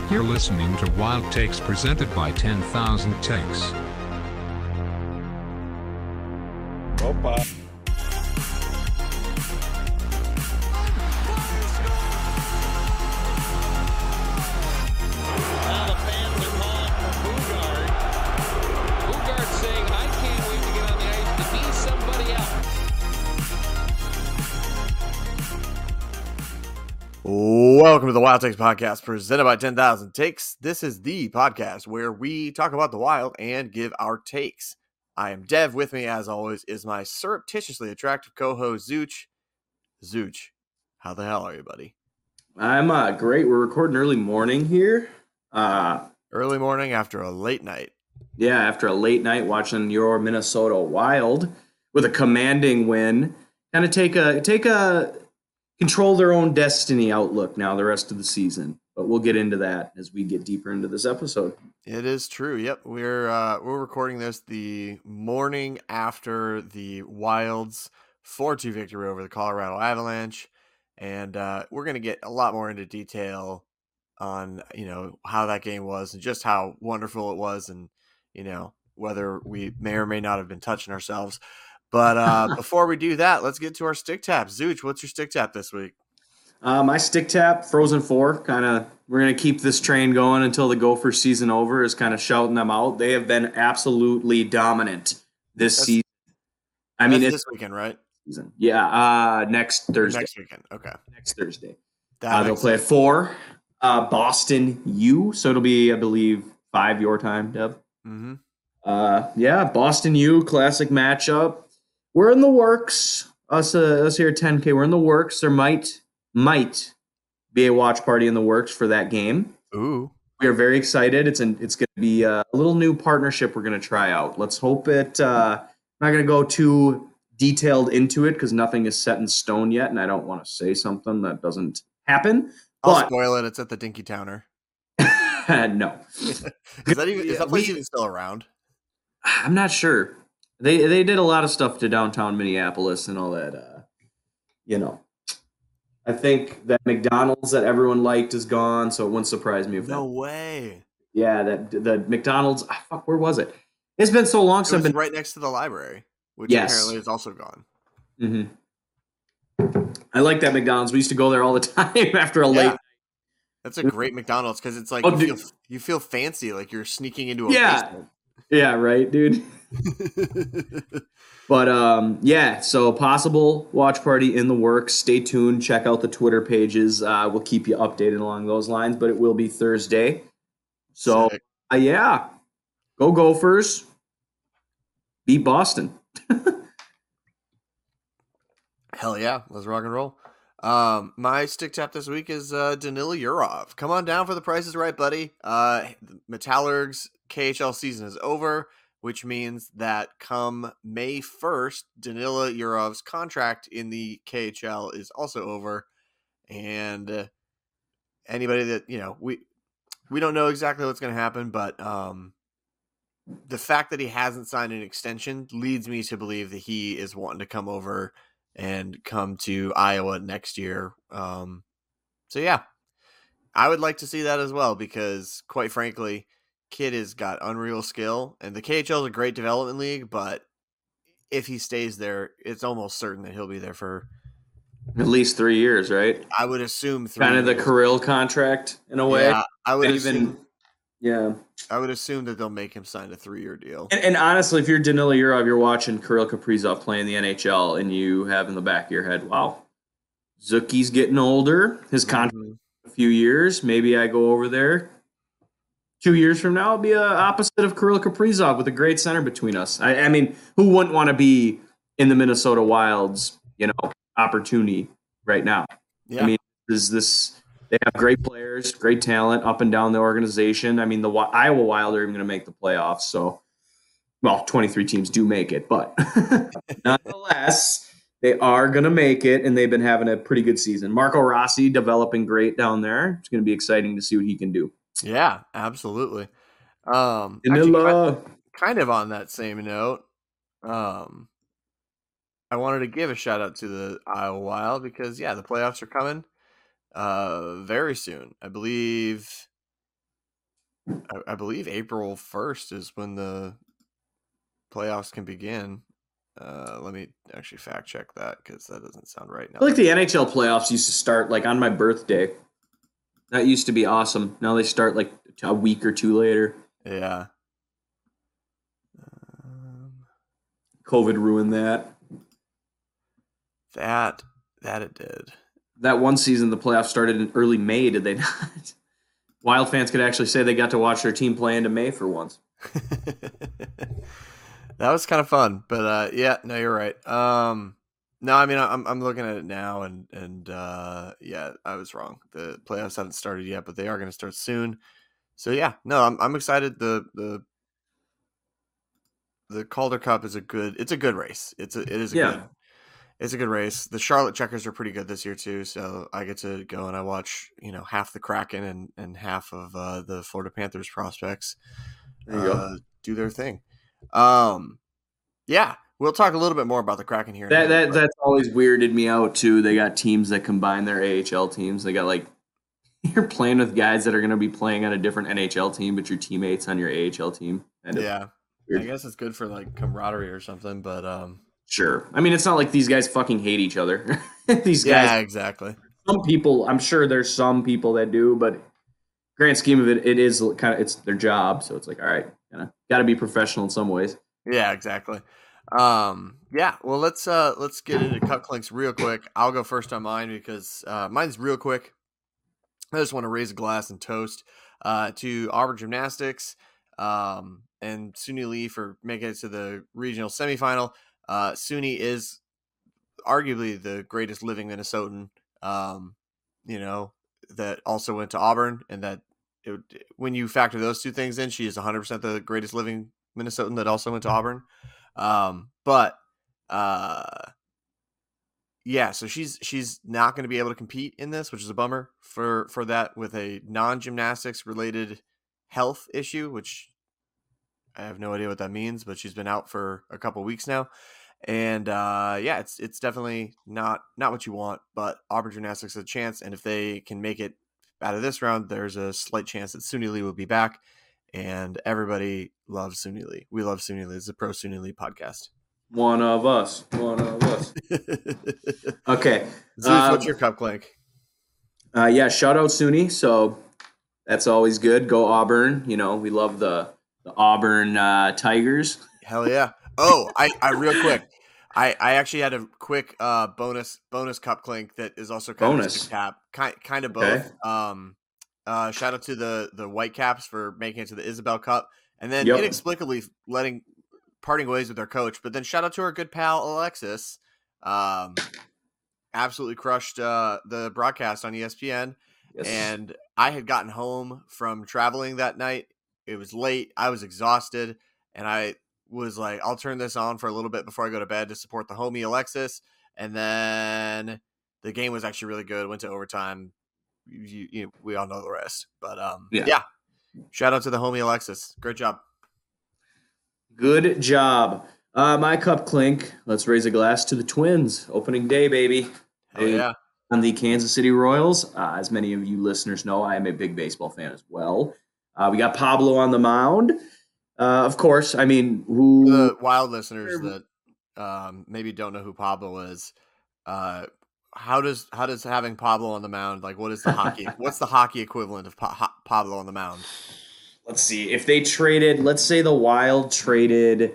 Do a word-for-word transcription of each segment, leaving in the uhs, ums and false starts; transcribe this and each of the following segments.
You're listening to Wild Takes presented by ten thousand Takes. Opa. Now the fans are calling for Boogaard. Boogaard saying, I can't wait to get on the ice to be somebody else. Welcome to the Wild Takes podcast presented by ten thousand Takes. This is the podcast where we talk about the Wild and give our takes. I am Dev. With me, as always, is my surreptitiously attractive co-host, Zooch. Zooch, how the hell are you, buddy? I'm uh, great. We're recording early morning here. Uh, Early morning after a late night. yeah, after a late night watching your Minnesota Wild with a commanding win. Kind of take a take a control their own destiny outlook now the rest of the season. But we'll get into that as we get deeper into this episode. It is true. Yep, we're uh, we're recording this the morning after the Wild's four two victory over the Colorado Avalanche, and uh, we're going to get a lot more into detail on you know how that game was and just how wonderful it was, and you know whether we may or may not have been touching ourselves. But uh, before we do that, let's get to our stick tap. Zooch, what's your stick tap this week? Uh, my stick tap, Frozen Four, kind of, we're going to keep this train going until the Gophers season over, is kind of shouting them out. They have been absolutely dominant this That's- season. I mean, That's it's this weekend, right? season. Yeah, uh, next Thursday. Next weekend. Okay. Next Thursday. That Uh, they'll makes play at sense. four. Uh, Boston U. So it'll be, I believe, five your time, Dev. Mm-hmm. Uh, yeah, Boston U, classic matchup. We're in the works. Us, uh, us here at ten K, we're in the works. There might, might be a watch party in the works for that game. Ooh. We are very excited. It's an, it's going to be a little new partnership we're going to try out. Let's hope it. Uh, I'm not going to go too detailed into it because nothing is set in stone yet, and I don't want to say something that doesn't happen. I'll But spoil it. It's at the Dinky Towner. no, Is that even is Yeah, that place we- even still around? I'm not sure. They they did a lot of stuff to downtown Minneapolis and all that. Uh, you know, I think that McDonald's that everyone liked is gone, so it wouldn't surprise me if No that. way. Yeah, that the McDonald's. Ah, fuck, where was it? It's been so long It since I've was been. right next to the library, which Yes. apparently is also gone. Mm-hmm. I like that McDonald's. We used to go there all the time after a Yeah. late. That's a great McDonald's because it's like Oh, you, dude. feel, you feel fancy, like you're sneaking into a Yeah. Yeah, right, dude. basement. But um, yeah, so possible watch party in the works. Stay tuned. Check out the Twitter pages. Uh, we'll keep you updated along those lines. But it will be Thursday. So Sick. uh, yeah, go Gophers. Beat Boston. Hell yeah, let's rock and roll. Um, my stick tap this week is uh, Danila Yurov. Come on down for the Price is Right, buddy. Uh, Metallurg's K H L season is over, which means that come May first, Danila Yurov's contract in the K H L is also over. And uh, anybody that, you know, we we don't know exactly what's going to happen, but um, the fact that he hasn't signed an extension leads me to believe that he is wanting to come over and come to Iowa next year. Um, so yeah, I would like to see that as well because, quite frankly, kid has got unreal skill, and the K H L is a great development league. But if he stays there, it's almost certain that he'll be there for, At least three years, right? I would assume, three Kind of the years. Kirill contract in a way. Yeah, I would And assume. even yeah. I would assume that they'll make him sign a three-year deal. And, and honestly, if you're Danila Yurov, you're watching Kirill Kaprizov play in the N H L, and you have in the back of your head, wow, Zucchi's getting older. His contract Mhm. a few years. Maybe I go over there. Two years from now, I'll be a opposite of Kirill Kaprizov with a great center between us. I, I mean, who wouldn't want to be in the Minnesota Wild's, you know, opportunity right now? Yeah. I mean, is this? They have great players, great talent up and down the organization. I mean, the Wi- Iowa Wild are even going to make the playoffs. So, well, twenty-three teams do make it, but nonetheless, they are going to make it, and they've been having a pretty good season. Marco Rossi developing great down there. It's going to be exciting to see what he can do. Yeah, absolutely. Um, actually, Danila. ki- kind of on that same note, um, I wanted to give a shout out to the Iowa Wild because yeah, the playoffs are coming uh very soon. I believe I, I believe April first is when the playoffs can begin. Uh, let me actually fact check that because that doesn't sound right now. I feel like the N H L playoffs used to start like on my birthday. That used to be awesome. Now they start like a week or two later. Yeah. Um, COVID ruined that. that that it did. That one season, the playoffs started in early May, did they not? Wild fans could actually say they got to watch their team play into May for once. That was kind of fun, but uh, yeah, no, you're right. Um, no, I mean, I'm I'm looking at it now, and and uh, yeah, I was wrong. The playoffs haven't started yet, but they are going to start soon. So yeah, no, I'm I'm excited. The the the Calder Cup is a good. It's a good race. It's a it is a Yeah. good. It's a good race. The Charlotte Checkers are pretty good this year too, so I get to go and I watch, you know, half the Kraken and, and half of uh, the Florida Panthers prospects There you uh, go. do their thing. Um, yeah, we'll talk a little bit more about the Kraken here. in a That minute, that but- that's always weirded me out too. They got teams that combine their A H L teams. They got like you're playing with guys that are going to be playing on a different N H L team, but your teammates on your A H L team. Kind of yeah, weird. I guess it's good for like camaraderie or something, but um, Sure. I mean, it's not like these guys fucking hate each other. These yeah, guys, exactly. some people, I'm sure there's some people that do, but grand scheme of it, it is kind of it's their job. So it's like, all right, kind of got to be professional in some ways. Yeah, exactly. Um, yeah, well, let's uh, let's get into Cup Clinks real quick. I'll go first on mine because uh, mine's real quick. I just want to raise a glass and toast uh, to Auburn Gymnastics um, and Suni Lee for making it to the regional semifinal. Uh, Suni is arguably the greatest living Minnesotan, um, you know, that also went to Auburn, and that it, when you factor those two things in, she is one hundred percent the greatest living Minnesotan that also went to Auburn. Um, but uh, yeah, so she's she's not going to be able to compete in this, which is a bummer for for that with a non-gymnastics related health issue, which I have no idea what that means, but she's been out for a couple weeks now. And uh, yeah, it's it's definitely not not what you want, but Auburn Gymnastics has a chance, and if they can make it out of this round, there's a slight chance that Suni Lee will be back, and everybody loves Suni Lee. We love Suni Lee. It's a pro Suni Lee podcast. One of us. One of us. Okay. Zeus, Uh, what's your cup clink? Uh, yeah, shout out SUNY. So that's always good. Go Auburn. You know, we love the, the Auburn uh, Tigers. Hell yeah. Oh, I, I real quick. I, I actually had a quick uh, bonus bonus cup clink that is also kind Bonus. of a cap, kind kind of Okay. both. Um, uh, shout out to the the Whitecaps for making it to the Isabel Cup, and then Yep. inexplicably letting parting ways with their coach. But then shout out to our good pal Alexis. Um, absolutely crushed uh, the broadcast on E S P N. Yes. And I had gotten home from traveling that night. It was late. I was exhausted, and I was like, I'll turn this on for a little bit before I go to bed to support the homie Alexis. And then the game was actually really good. Went to overtime. You, you, we all know the rest. But um, Yeah. yeah, shout out to the homie Alexis. Great job. Good job. Uh, my cup clink. Let's raise a glass to the Twins. Opening day, baby. Hell Hey, yeah. On the Kansas City Royals. Uh, as many of you listeners know, I am a big baseball fan as well. Uh, we got Pablo on the mound. Uh, of course, I mean, who? The wild listeners that um, maybe don't know who Pablo is. Uh, how does how does having Pablo on the mound, like what is the hockey? What's the hockey equivalent of pa- ha- Pablo on the mound? Let's see. If they traded, let's say the Wild traded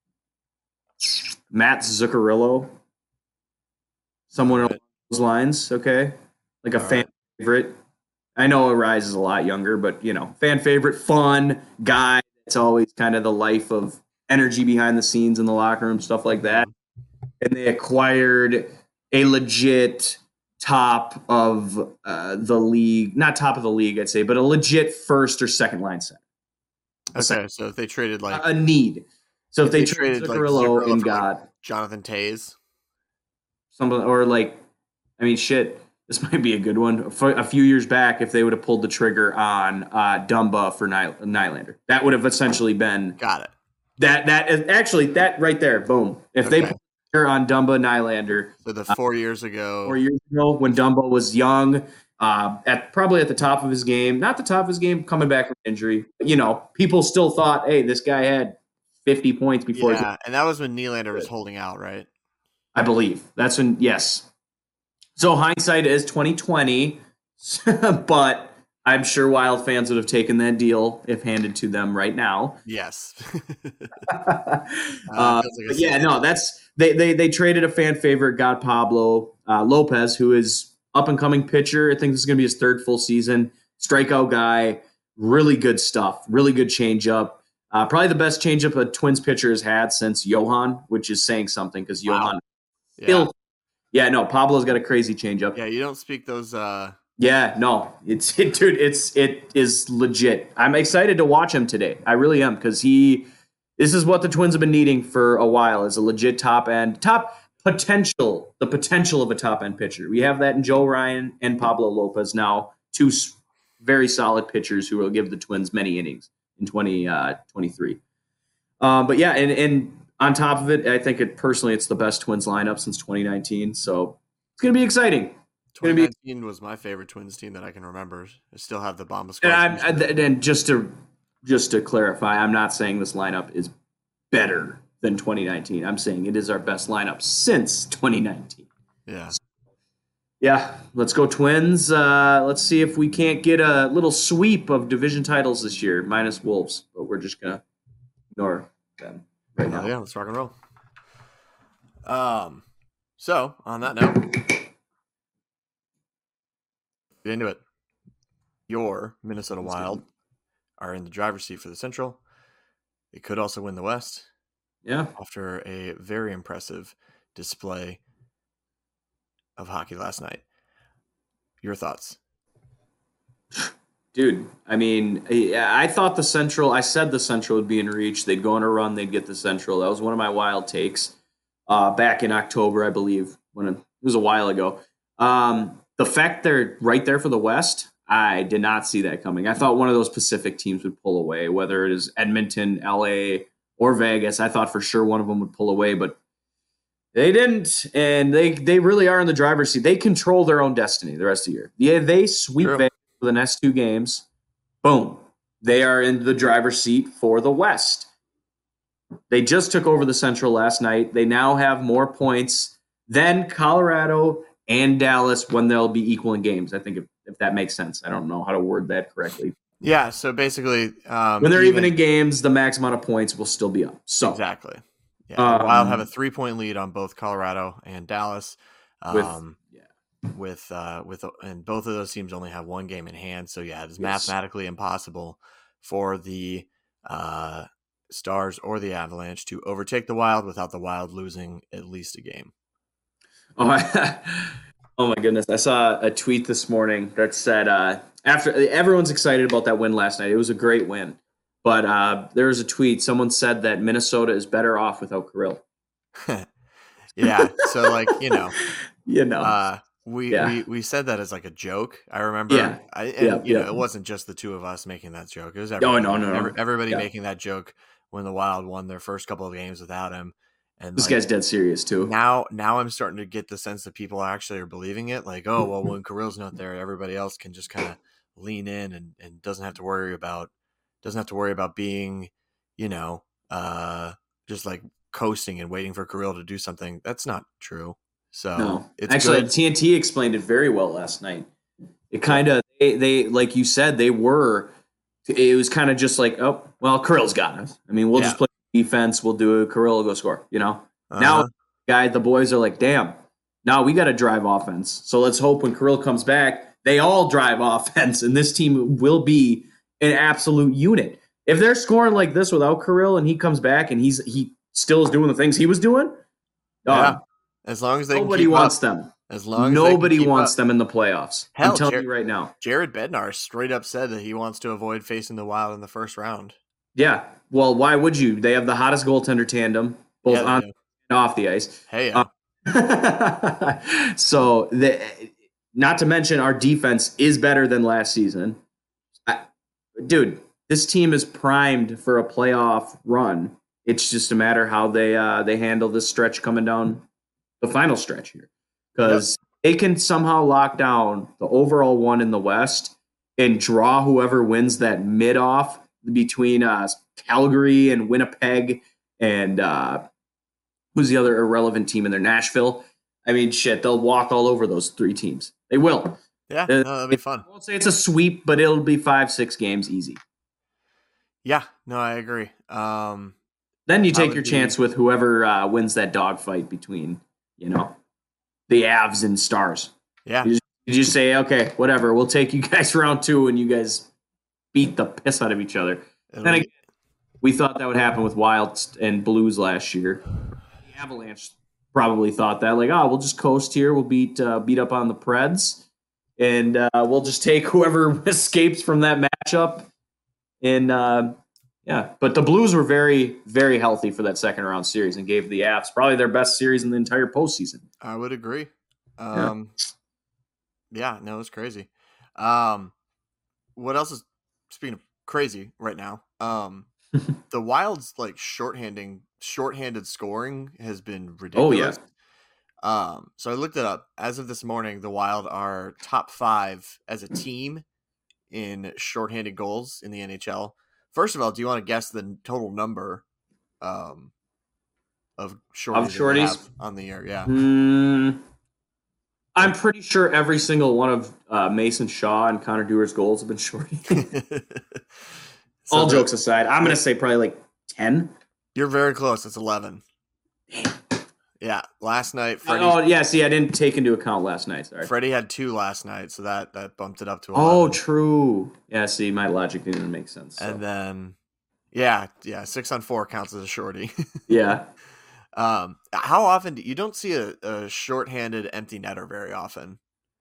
Matt Zuccarello, someone along those lines, okay? Like a All fan right. favorite. I know Arise is a lot younger, but, you know, fan favorite, fun guy. It's always kind of the life of energy behind the scenes in the locker room, stuff like that. And they acquired a legit top of uh, the league, not top of the league, I'd say, but a legit first or second line center. Okay, so if they traded like A need. So if, If they, they traded traded, like, Zuccarello Zuccarello and for, like- got Jonathan Tays, something, or like, I mean, shit, this might be a good one. For a few years back, if they would have pulled the trigger on uh, Dumba for Ny- Nylander, that would have essentially been got it. that. That is actually that right there. Boom. If they Okay. put the trigger on Dumba Nylander So the four years ago, four years ago when Dumba was young uh, at probably at the top of his game. Not the top of his game, coming back from injury. But, you know, people still thought, hey, this guy had fifty points before. Yeah, his- and that was when Nylander was holding out, right? I believe that's when. Yes. So hindsight is twenty twenty, but I'm sure Wild fans would have taken that deal if handed to them right now. Yes. uh, like but yeah, no, that's they they they traded a fan favorite, got Pablo uh, Lopez, who is up and coming pitcher. I think this is going to be his third full season. Strikeout guy, really good stuff, really good changeup. Uh, probably the best changeup a Twins pitcher has had since Johan, which is saying something because Wow. Johan Yeah. still. Yeah, no, Pablo's got a crazy changeup. Yeah, you don't speak those. Uh... Yeah, no, it's it, dude. It's it is legit. I'm excited to watch him today. I really am because he. This is what the Twins have been needing for a while: is a legit top end, top potential, the potential of a top end pitcher. We have that in Joe Ryan and Pablo Lopez now, two s- very solid pitchers who will give the Twins many innings in twenty twenty-three. Um, but yeah, and and on top of it, I think it personally, it's the best Twins lineup since twenty nineteen. So it's gonna be exciting. twenty nineteen was my favorite Twins team that I can remember. I still have the Bomba squad. And, I'm, and, and just to just to clarify, I'm not saying this lineup is better than twenty nineteen. I'm saying it is our best lineup since twenty nineteen. Yeah. Yeah, let's go Twins. Uh, let's see if we can't get a little sweep of division titles this year, minus Wolves. But we're just gonna ignore them right now. Oh, yeah, let's rock and roll. Um. So on that note, get into it. Your Minnesota Wild are in the driver's seat for the Central. They could also win the West Yeah. after a very impressive display of hockey last night. Your thoughts? Dude, I mean, I I thought the Central, I said the Central would be in reach. They'd go on a run, they'd get the Central. That was one of my wild takes uh, back in October, I believe, when it, it was a while ago. Um, the fact they're right there for the West, I did not see that coming. I thought one of those Pacific teams would pull away, whether it is Edmonton, L A, or Vegas. I thought for sure one of them would pull away, but they didn't, and they they really are in the driver's seat. They control their own destiny the rest of the year. Yeah, they sweep True. Vegas for the next two games. Boom. They are in the driver's seat for the West. They just took over the Central last night. They now have more points than Colorado and Dallas when they'll be equal in games. I think if, if that makes sense. I don't know how to word that correctly. Yeah. So basically, um, When they're even, in games, the max amount of points will still be up. So exactly. Yeah, Um, the Wild have a three-point lead on both Colorado and Dallas. With- Um, yeah. with uh, with and both of those teams only have one game in hand. So yeah, it's Yes. mathematically impossible for the uh, Stars or the Avalanche to overtake the Wild without the Wild losing at least a game. Oh, I, oh my goodness. I saw a tweet this morning that said uh, after everyone's excited about that win last night. It was a great win. But uh, there was a tweet. Someone said that Minnesota is better off without Kirill. Yeah, so like you know, You know. uh, we, Yeah. we we said that as like a joke. I remember. Yeah. I, and, Yeah, you know, yeah. it wasn't just the two of us making that joke. It was no, everybody, no, no, no. every- everybody Yeah. making that joke when the Wild won their first couple of games without him. And This like, guy's dead serious, too. now now I'm starting to get the sense that people actually are believing it. Like, oh well, when Kirill's not there, everybody else can just kind of lean in and, and doesn't have to worry about doesn't have to worry about being, you know, uh, just like coasting and waiting for Kirill to do something. That's not true. So No. it's Actually, good. T N T explained it very well last night. It kind of, they, they, like you said, they were, it was kind of just like, oh, well, Kirill's got us. I mean, we'll Yeah. just play defense. We'll do it. Kirill will go score, you know? Uh-huh. Now, guy, the boys are like, damn, now we got to drive offense. So let's hope when Kirill comes back, they all drive offense, and this team will be an absolute unit. If they're scoring like this without Kirill and he comes back and he's he still is doing the things he was doing, Yeah. uh, As long as they nobody can keep wants up, them. as long as they can Nobody keep wants up. them in the playoffs. Hell, I'm telling Jer- you right now. Jared Bednar straight up said that he wants to avoid facing the Wild in the first round. Yeah. Well, why would you? They have the hottest goaltender tandem, both Yeah, they on do. and off the ice. Hey, yeah. Uh, so, the, not to mention, our defense is better than last season. I, dude, this team is primed for a playoff run. It's just a matter how they uh, they handle this stretch coming down the final stretch here. Because they can somehow lock down the overall one in the West and draw whoever wins that mid off between uh, Calgary and Winnipeg and uh, who's the other irrelevant team in there? Nashville. I mean, shit, they'll walk all over those three teams. They will. Yeah, Uh, no, that'll be fun. I won't say it's a sweep, but it'll be five, six games easy. Yeah, no, I agree. Um, Then you I take would your be- chance with whoever uh, wins that dogfight between, you know, the Avs and Stars. yeah, You just, you just say, okay, whatever, we'll take you guys round two, and you guys beat the piss out of each other. it'll Then be- again, we thought that would happen with Wild and Blues last year. The Avalanche probably thought that, like, oh, we'll just coast here, we'll beat uh, beat up on the Preds, and uh, we'll just take whoever escapes from that matchup. And uh, yeah, but the Blues were very, very healthy for that second round series and gave the Avs probably their best series in the entire postseason. I would agree. Um, yeah. no, it's crazy. Um, what else is speaking of crazy right now? Um, the Wild's like shorthanding, shorthanded scoring has been Oh, yeah. ridiculous. Um, so I looked it up. As of this morning, the Wild are top five as a team in shorthanded goals in the N H L. First of all, do you want to guess the total number um, of shorties, that they shorties? have on the year? Yeah. Hmm. I'm pretty sure every single one of uh, Mason Shaw and Connor Dewar's goals have been shorty. So All the- jokes aside, I'm going to say probably like ten. You're very close. It's eleven. Yeah. Last night, Freddie, Oh, yeah. See, I didn't take into account last night. Sorry. Freddie had two last night, so that, that bumped it up to eleven. Oh, true. Yeah, see, my logic didn't make sense. so. And then, yeah, yeah, six on four counts as a shorty. Yeah. um, how often do you don't see a, a shorthanded empty netter very often?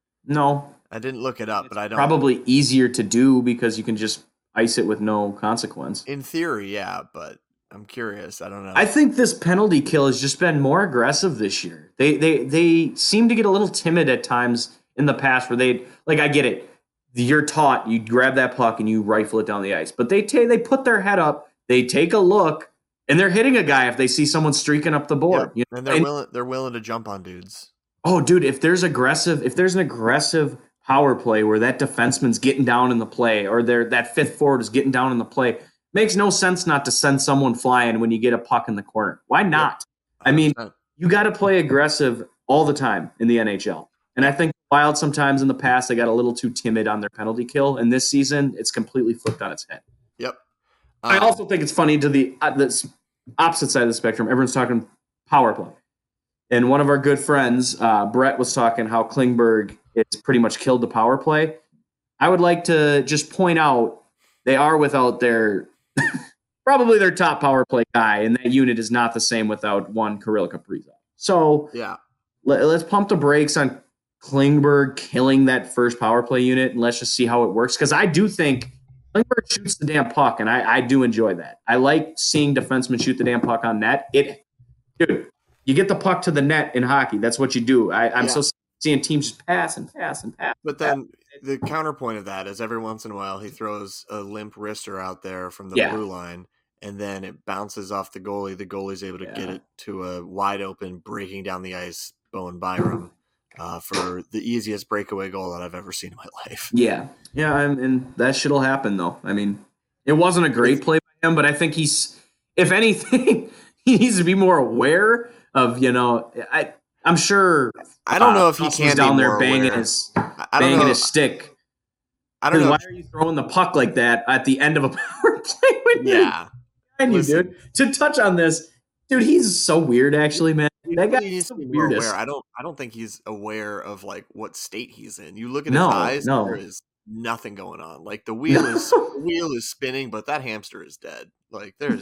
No. I didn't look it up, but I don't. Probably easier to do because you can just ice it with no consequence. In theory, yeah, but I'm curious. I don't know. I think this penalty kill has just been more aggressive this year. They they they seem to get a little timid at times in the past where they like I get it. You're taught you grab that puck and you rifle it down the ice. But they take they put their head up, they take a look, and they're hitting a guy if they see someone streaking up the board. Yep. You know? And they're And- willing they're willing to jump on dudes. Oh, dude, if there's aggressive, if there's an aggressive power play where that defenseman's getting down in the play or there that fifth forward is getting down in the play, makes no sense not to send someone flying when you get a puck in the corner. Why not? I mean, one hundred percent. you got to play aggressive all the time in the N H L. And I think Wild sometimes in the past they got a little too timid on their penalty kill, and this season it's completely flipped on its head. Yep. I Um, also think it's funny to the uh, the opposite side of the spectrum. Everyone's talking power play. And one of our good friends, uh, Brett, was talking how Klingberg has pretty much killed the power play. I would like to just point out they are without their probably their top power play guy, and that unit is not the same without one Kirill Kaprizov. So yeah. let, let's pump the brakes on Klingberg killing that first power play unit, and let's just see how it works. Because I do think Klingberg shoots the damn puck, and I, I do enjoy that. I like seeing defensemen shoot the damn puck on net. It, dude, you get the puck to the net in hockey. That's what you do. I, I'm Yeah. so sick of seeing teams just pass and pass and pass. But then the counterpoint of that is every once in a while he throws a limp wrister out there from the Yeah. blue line, and then it bounces off the goalie. The goalie's able to get Yeah. it to a wide open, breaking down the ice, Bowen Byram, uh, for the easiest breakaway goal that I've ever seen in my life. Yeah, yeah, I'm, and that shit'll happen though. I mean, it wasn't a great play by him, but I think he's, if anything, he needs to be more aware of, you know, I I'm sure. I don't know uh, if he Nelson's can down be there more banging aware. his I don't banging know. his stick. I don't 'Cause know. why are you throwing the puck like that at the end of a power play when you're Yeah. behind you, Listen. dude? To touch on this, dude, he's so weird. Actually, man, that guy He needs is to the be more weirdest. aware. I don't. I don't think he's aware of like what state he's in. You look at No, his eyes. no. There is nothing going on. Like the wheel is the wheel is spinning, but that hamster is dead. Like there's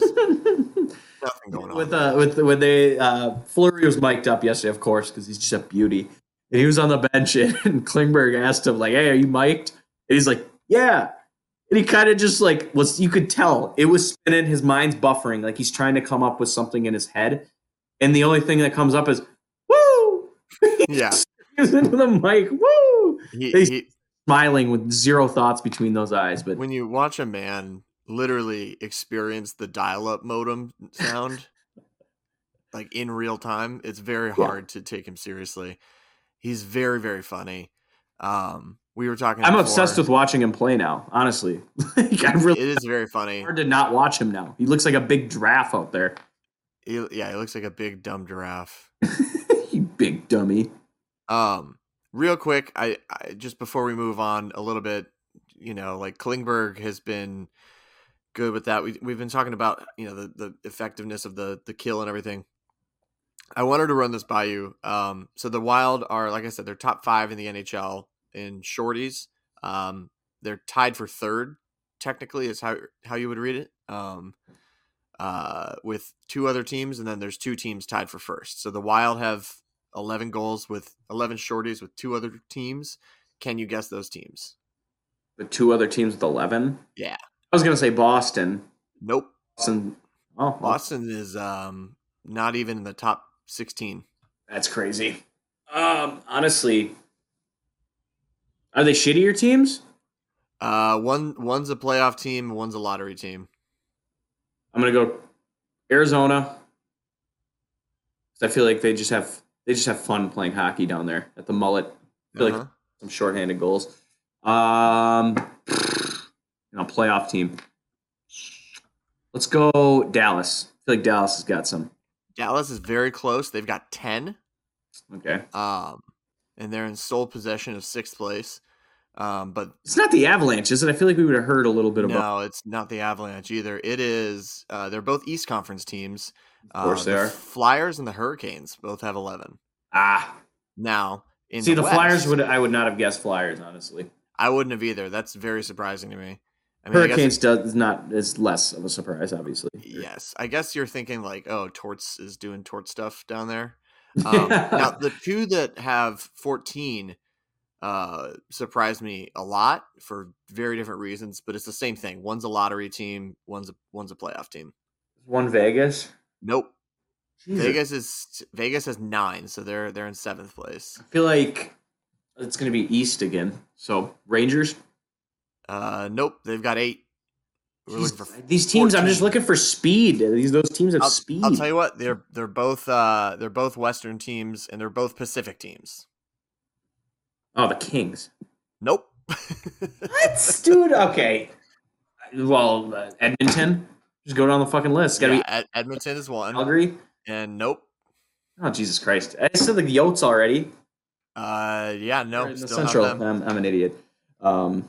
nothing going on. with uh with when they uh Fleury was mic'd up yesterday, of course, because he's just a beauty. And he was on the bench, and Klingberg asked him like, "Hey, are you mic'd?" And he's like, "Yeah." And he kind of just like was. You could tell it was spinning. His mind's buffering, like he's trying to come up with something in his head. And the only thing that comes up is "woo." yeah. He's into the mic, "woo." He, He's he, smiling with zero thoughts between those eyes. But when you watch a man literally experience the dial-up modem sound, like in real time, it's very hard to take him seriously. He's very, very funny. Um, we were talking. I'm before. obsessed with watching him play now. Honestly, like, I really, it is very funny. Hard to not watch him now. He looks like a big giraffe out there. He, yeah, he looks like a big dumb giraffe. You big dummy. Um, real quick, I, I just before we move on a little bit, you know, like Klingberg has been good with that. We we've been talking about, you know, the, the effectiveness of the the kill and everything. I wanted to run this by you. Um, so the Wild are, like I said, they're top five in the N H L in shorties. Um, they're tied for third, technically, is how how you would read it. Um, uh, with two other teams, and then there's two teams tied for first. So the Wild have eleven goals with eleven shorties with two other teams. Can you guess those teams? The two other teams with eleven? Yeah. I was going to say Boston. Nope. Boston. Oh, Boston is um, not even in the top sixteen. That's crazy. Um, honestly, are they shittier teams? Uh, one one's a playoff team, one's a lottery team. I'm gonna go Arizona. I feel like they just have they just have fun playing hockey down there at the Mullet. I feel Uh-huh. like some shorthanded goals. Um, you know, playoff team. Let's go Dallas. I feel like Dallas has got some. Dallas is very close. They've got ten. Okay. Um, and they're in sole possession of sixth place. Um, but It's not the Avalanche, is it? I feel like we would have heard a little bit about. no, it's not the Avalanche either. It is. Uh, they're both East Conference teams. Of course uh, they the are. Flyers and the Hurricanes both have eleven. Ah, Now, in see, the, West, Flyers would I would not have guessed Flyers, honestly. I wouldn't have either. That's very surprising to me. I mean, I guess Hurricanes does not is less of a surprise, obviously. yes, I guess you're thinking like, oh, Torts is doing Tort stuff down there. Um, now, the two that have fourteen uh, surprised me a lot for very different reasons, but it's the same thing. One's a lottery team, one's a, one's a playoff team. One Vegas. Nope. Jesus. Vegas is Vegas has nine, so they're they're in seventh place. I feel like it's going to be East again. So Rangers. Uh, nope, they've got eight. We're looking for These teams, I'm fourteen. just looking for speed. These those teams have I'll, speed. I'll tell you what, they're they're both uh, they're both Western teams, and they're both Pacific teams. Oh, the Kings. Nope. What, dude? Okay. Well, uh, Edmonton. Just go down the fucking list. Got to Yeah, Ed- Edmonton is be one, Calgary. and nope. Oh, Jesus Christ! I said the Yotes already. Uh, yeah, no, They're in the still have Central. them. I'm, I'm an idiot. Um,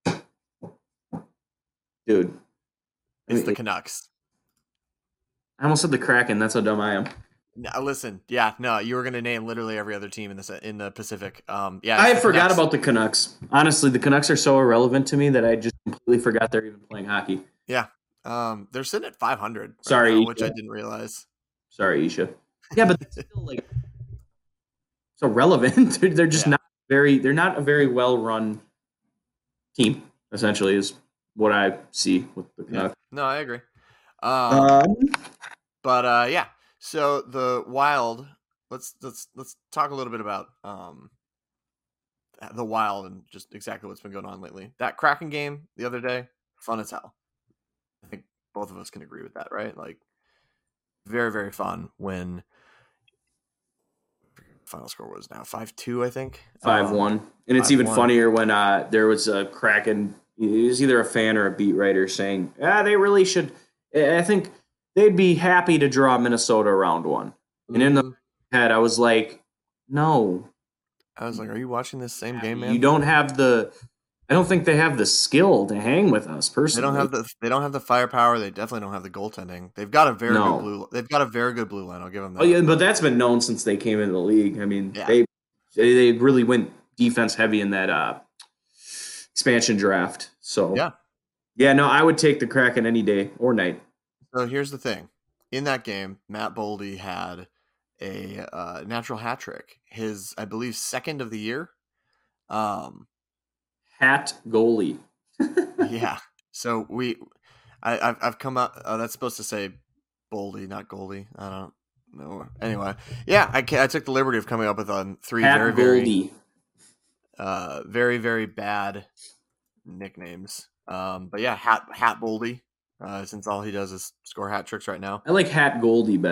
dude, It's the Wait, Canucks. I almost said the Kraken. That's how dumb I am. Now, listen, yeah, no, you were gonna name literally every other team in the in the Pacific. Um, yeah, I it's the forgot Canucks. about the Canucks. Honestly, the Canucks are so irrelevant to me that I just completely forgot they're even playing hockey. Um, they're sitting at five hundred. Right Sorry, now, which I Isha. didn't realize. Sorry, Isha. Yeah, but they're still like so relevant. they're, they're just Yeah. not very. They're not a very well run team. Essentially, is what I see with the Yeah. Canucks. No, I agree. Um, Um, but uh, yeah. So the Wild. Let's let's let's talk a little bit about um the Wild and just exactly what's been going on lately. That Kraken game the other day, fun as hell. I think both of us can agree with that, right? Like, very very fun when. Final score was now five two, I think. Five Um, one, and it's even five one. funnier when uh, there was a Kraken. It was either a fan or a beat writer saying, "Ah, they really should." I think they'd be happy to draw Minnesota round one. And in the Mhm. head, I was like, "No, I was like, "Are you watching this same game, man?" you don't have the." I don't think they have the skill to hang with us They personally. don't have the. They don't have the firepower. They definitely don't have the goaltending. They've got a very No. good blue. They've got a very good blue line. I'll give them that. Oh yeah, but that's been known since they came into the league. I mean, Yeah. they they really went defense heavy in that uh, expansion draft. So Yeah. yeah, no, I would take the Kraken any day or night. So here's the thing: in that game, Matt Boldy had a uh, natural hat trick. His, I believe, second of the year. Um. Hat goalie. Yeah. So we, I, I've, I've come out. Uh, that's supposed to say Boldy, not Goldie. I don't know. Anyway, yeah, I, ca- I took the liberty of coming up with um, three Hat very, very, Goldie. uh, very, very bad nicknames. Um, but yeah, Hat Hat Boldy, uh, since all he does is score hat tricks right now. I like Hat Goldie better.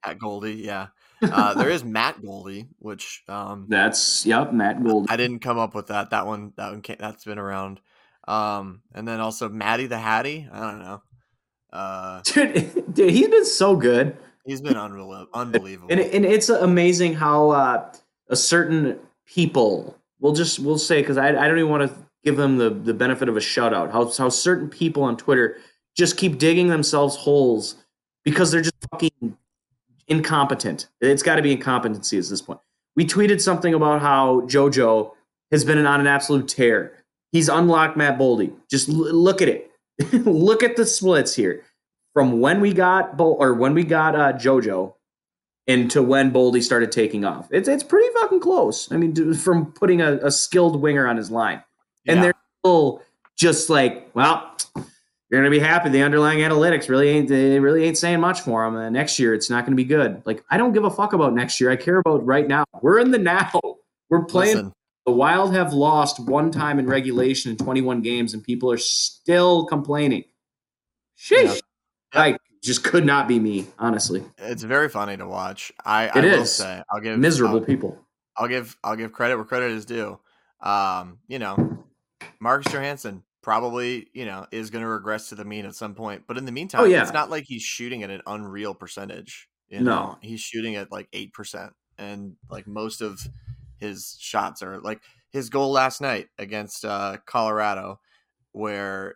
Matt Goldie, yeah. Uh, there is Matt Goldie, which um, That's yep, Matt Goldie. I didn't come up with that. That one, that one, can't, that's been around. Um, and then also Matty the Hattie. I don't know. Uh, dude, dude, he's been so good. He's been unreal, unbelievable. And, and it's amazing how uh, a certain people, we'll just we'll say, because I, I don't even want to give them the, the benefit of a shout out, how, how certain people on Twitter just keep digging themselves holes because they're just fucking incompetent. It's got to be incompetency at this point. We tweeted something about how JoJo has been on an absolute tear. He's unlocked Matt Boldy. Just l- look at it. Look at the splits here. From when we got Bol- or when we got uh, JoJo into when Boldy started taking off. It's it's pretty fucking close. I mean, from putting a, a skilled winger on his line. And Yeah. they're still just like, well, you're going to be happy. The underlying analytics really ain't they really ain't saying much for him. Uh, next year, it's not going to be good. Like, I don't give a fuck about next year. I care about right now. We're in the now. We're playing. Listen, The Wild have lost one time in regulation in twenty-one games, and people are still complaining. Sheesh. Yeah. I just could not be me, honestly. it's very funny to watch. I, I It will is. say, I'll give Miserable I'll, people. I'll give I'll give credit where credit is due. Um, you know, Marcus Johansson probably, you know, is going to regress to the mean at some point. But in the meantime, Oh, yeah. it's not like he's shooting at an unreal percentage. You No. know, he's shooting at like eight percent, and like most of his shots are like his goal last night against uh, Colorado, where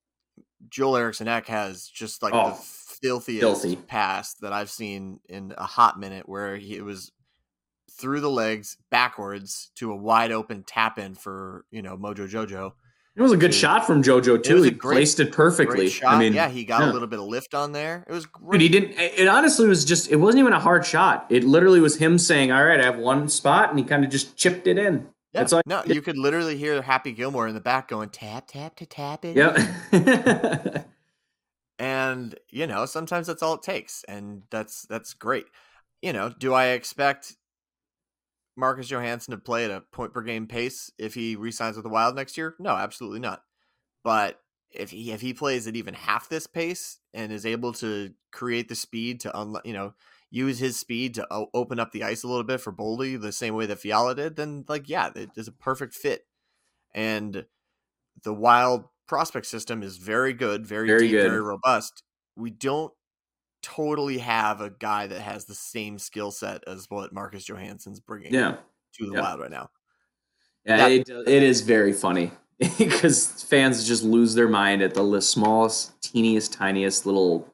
Joel Eriksson Ek has just like Oh, the filthiest filthy. pass that I've seen in a hot minute, where he it was through the legs backwards to a wide open tap in for, you know, Mojo Jojo. It was a good Dude. shot from JoJo, too. was a He great- placed it perfectly. Great shot. I mean, yeah, he got yeah. a little bit of lift on there. It was great. Dude, he didn't. It honestly was just. It wasn't even a hard shot. It literally was him saying, "All right, I have one spot," and he kind of just chipped it in. Yeah. That's all. No, you could literally hear Happy Gilmore in the back going tap tap to tap it. Yep. And, you know, sometimes that's all it takes. And that's that's great. You know, do I expect Marcus Johansson to play at a point per game pace if he re-signs with the Wild next year? No, absolutely not. But if he if he plays at even half this pace and is able to create the speed to unlo- you know, use his speed to o- open up the ice a little bit for Boldy the same way that Fiala did, then like yeah, it is a perfect fit. And the Wild prospect system is very good, very, Very deep, good. very robust. We don't totally have a guy that has the same skill set as what Marcus Johansson's bringing Yeah. to the Yeah. Wild right now. Yeah, That- it, it is very funny because fans just lose their mind at the li- smallest, teeniest, tiniest little,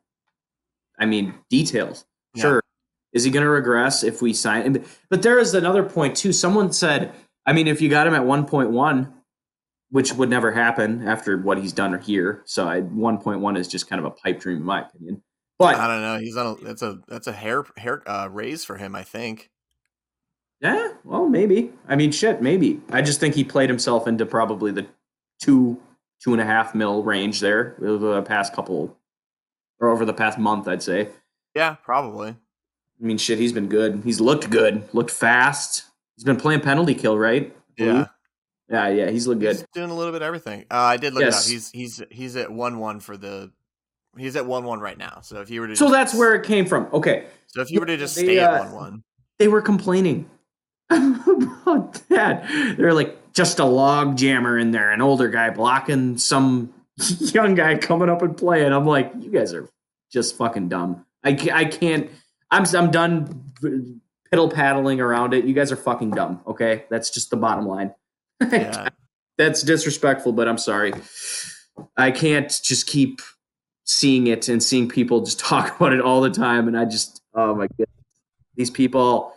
I mean, details. Yeah. Sure. Is he going to regress if we sign him? But there is another point, too. Someone said, I mean, if you got him at one point one, which would never happen after what he's done here. So I, one point one is just kind of a pipe dream, in my opinion. But I don't know. He's on a that's a that's a hair hair uh, raise for him, I think. yeah, well, maybe. I mean, shit, maybe. I just think he played himself into probably the two, two and a half mil range there over the past couple, or over the past month, I'd say. Yeah, probably. I mean, shit, he's been good. He's looked good, looked fast. He's been playing penalty kill, right? Yeah. Yeah, yeah, he's looked good. He's doing a little bit of everything. Uh, I did look Yes. it up. He's he's he's at one one for the he's at one one right now. So if you were to So just, that's where it came from. Okay. So if you were to just They, stay uh, at one one. They were complaining about that. They're like, just a log jammer in there, an older guy blocking some young guy coming up and playing. I'm like, you guys are just fucking dumb. I can't, I can't I'm, I'm done piddle paddling around it. You guys are fucking dumb. Okay. That's just the bottom line. Yeah. That's disrespectful, but I'm sorry. I can't just keep seeing it and seeing people just talk about it all the time. And I just, oh my goodness. These people,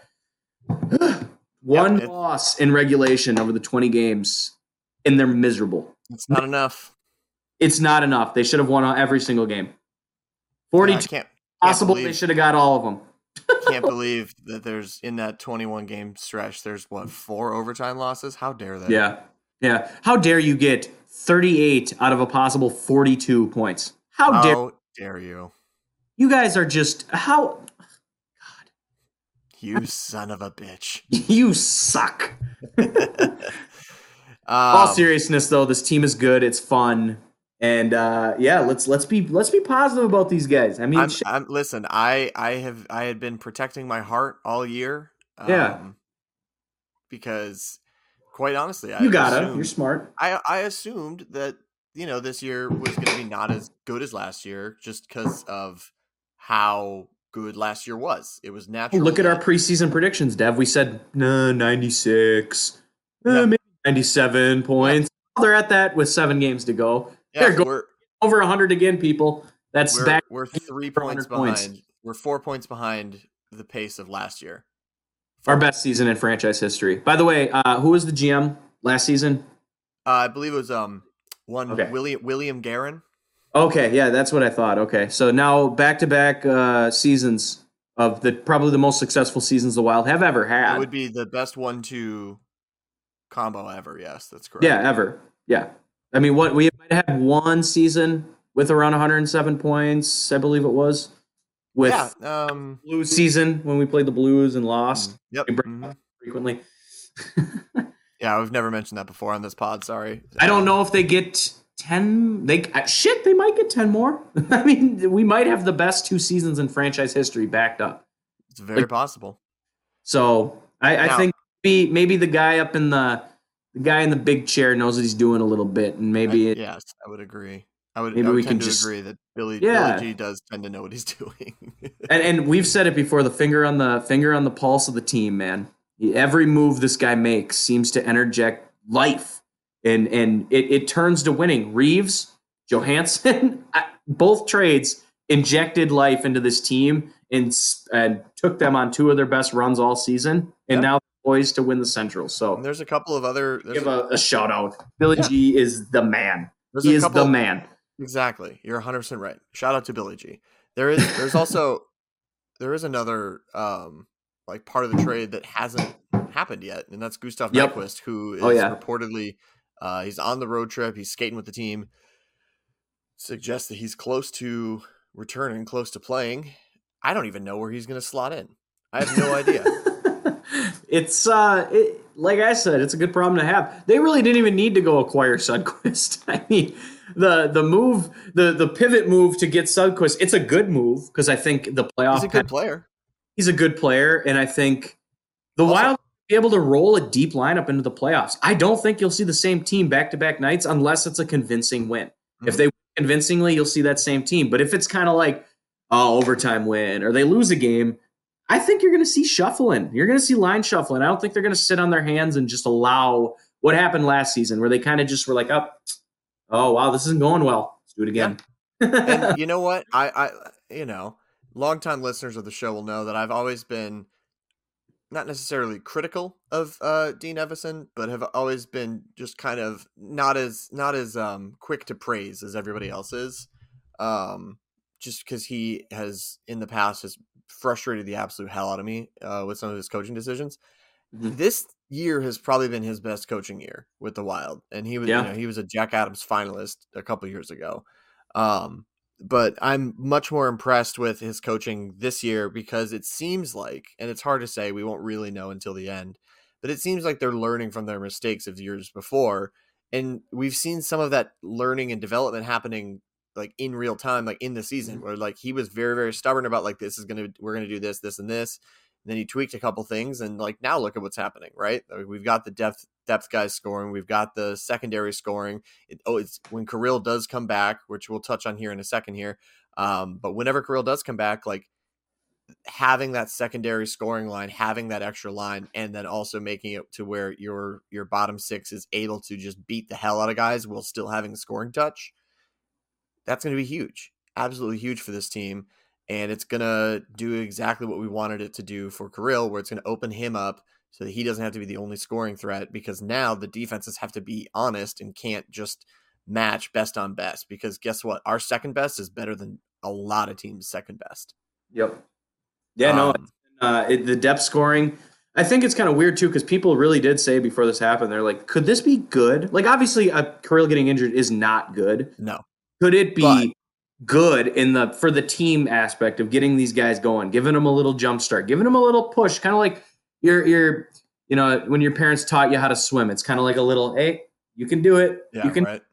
one Yep, it- loss in regulation over the twenty games, and they're miserable. It's not enough. It's not enough. They should have won every single game. Yeah, I forty-two can't possible. believe- They should have got all of them. can't believe that there's in that twenty-one game stretch there's what four overtime losses. How dare they? Yeah. Yeah. How dare you get thirty-eight out of a possible forty-two points? How How dare dare you? you guys are just how You son of a bitch. you suck. All Um, seriousness though, this team is good. It's fun. And uh, yeah, let's let's be let's be positive about these guys. I mean, I'm, shit, I'm listen. I I have I had been protecting my heart all year. Um, Yeah. Because, quite honestly, I you gotta. assumed, You're smart. I I assumed that you know this year was going to be not as good as last year, just because of how good last year was. It was natural. Look at our that- preseason predictions, Dev. We said no ninety-six, uh, Yeah. maybe ninety-seven points. They're at that with seven games to go. Yeah, They're going we're over one hundred again, people. That's we're back. we're three for points one hundred behind. points. We're four points behind the pace of last year. Our best season in franchise history. By the way, uh, who was the G M last season? Uh, I believe it was um one Okay. William William Guerin. Okay, yeah, that's what I thought. Okay, so now back-to-back uh, seasons of the probably the most successful seasons the Wild have ever had. It would be the best one-two combo ever. Yes, that's correct. Yeah, ever. Yeah. I mean, what we might have had one season with around one hundred seven points, I believe it was, with yeah. Um. Blues season when we played the Blues and lost Yep. We bring mhm. it up frequently. Yeah, I've never mentioned that before on this pod. Sorry. I don't Um, know if they get ten. They uh, shit. They might get ten more. I mean, we might have the best two seasons in franchise history backed up. It's very like- possible. So I, I Now- think maybe maybe the guy up in the the guy in the big chair knows what he's doing a little bit, and maybe I, it, yes, I would agree. I would, Maybe I would we tend can to just- agree that Billy, Yeah. Billy G does tend to know what he's doing. and and we've said it before. The finger on the finger on the pulse of the team, man. Every move this guy makes seems to interject life, and and it, it turns to winning. Reeves, Johansson, both trades injected life into this team and s- and took them on two of their best runs all season, and Yep. now they're poised to win the Central. So And there's a couple of other. There's give a, a, a shout out. Billy Yeah. G is the man. there's He a is couple, the man. Exactly. You're one hundred percent right. Shout out to Billy G. There is. There's also. There is another um like part of the trade that hasn't happened yet, and that's Gustav Yep. Nyquist, who is Oh, yeah. reportedly uh, he's on the road trip. He's skating with the team. Suggests that he's close to returning, close to playing. I don't even know where he's going to slot in. I have no idea. it's uh, it, like I said, it's a good problem to have. They really didn't even need to go acquire Sudquist. I mean, the the move, the the pivot move to get Sudquist, it's a good move because I think the playoff. He's a good player. He's a good player, and I think the Also- Wild will be able to roll a deep lineup into the playoffs. I don't think you'll see the same team back to back nights unless it's a convincing win. If Mhm. they win convincingly, you'll see that same team. But if it's kind of like oh overtime win or they lose a game, I think you're going to see shuffling. You're going to see line shuffling. I don't think they're going to sit on their hands and just allow what happened last season, where they kind of just were like, oh, oh wow, this isn't going well. Let's do it again. And you know what? I, I, you know, longtime listeners of the show will know that I've always been not necessarily critical of uh, Dean Evison, but have always been just kind of not as not as um, quick to praise as everybody else is. Um, just because he has in the past has frustrated the absolute hell out of me uh, with some of his coaching decisions. Mhm. This year has probably been his best coaching year with the Wild, and he was Yeah. you know he was a Jack Adams finalist a couple years ago. Um, but I'm much more impressed with his coaching this year because it seems like, and it's hard to say, we won't really know until the end, but it seems like they're learning from their mistakes of years before. And we've seen some of that learning and development happening like in real time, like in the season where like he was very, very stubborn about like, this is going to, we're going to do this, this, and this. And then he tweaked a couple things and like, now look at what's happening, right? Like, we've got the depth, depth guys scoring. We've got the secondary scoring. It, oh, it's when Kirill does come back, which we'll touch on here in a second here. Um, but whenever Kirill does come back, like having that secondary scoring line, having that extra line, and then also making it to where your, your bottom six is able to just beat the hell out of guys while still having a scoring touch. That's going to be huge, absolutely huge for this team. And it's going to do exactly what we wanted it to do for Kirill, where it's going to open him up so that he doesn't have to be the only scoring threat, because now the defenses have to be honest and can't just match best on best, because guess what? Our second best is better than a lot of teams' second best. Yep. Yeah, no, Um, uh, it, the depth scoring, I think it's kind of weird too, because people really did say before this happened, they're like, could this be good? Like, obviously, a Kirill getting injured is not good. no. Could it be But- good in the for the team aspect of getting these guys going, giving them a little jump start, giving them a little push, kind of like your your you know when your parents taught you how to swim? It's kind of like a little, hey, you can do it. Yeah, you can right.